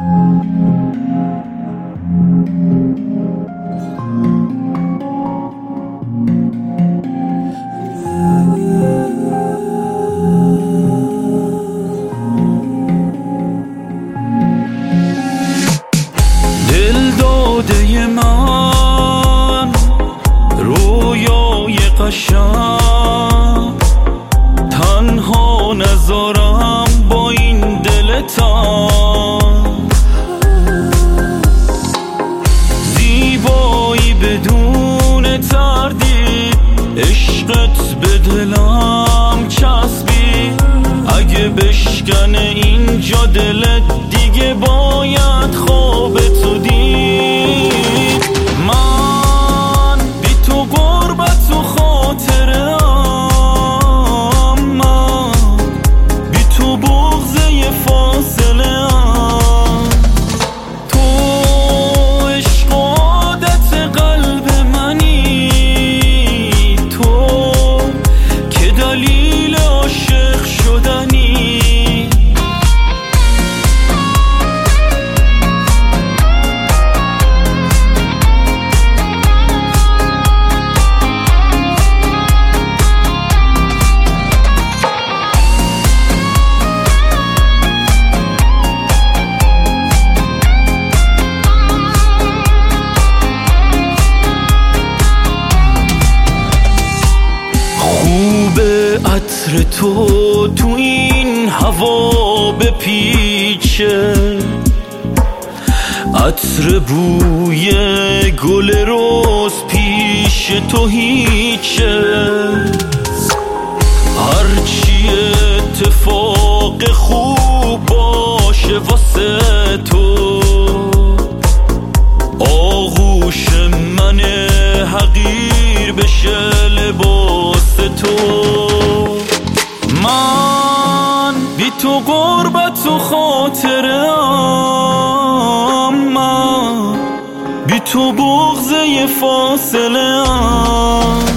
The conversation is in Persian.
داده من رویای قشنگ، تنها نذارم با این دل تنگ. زیبایی بدون تردید، عشقت به دلم چسبید. اگه بشکنه اینجا دلت دیگه باید خواب تو دید. من بی تو غربت و خاطره ام، من بی تو بغضه فاصله ام. تو عشق و عادت قلب منی، تو که دلیل عاشق شدنی. عطر تو این هوا بپیچه، عطر بوی گل روز پیش تو هیچه. هرچی اتفاق خوب باشه واسه تو، آغوش من حقیر بشه لباس تو. من بی تو غربت و خاطره ام، من بی تو بغضه فاصله ام.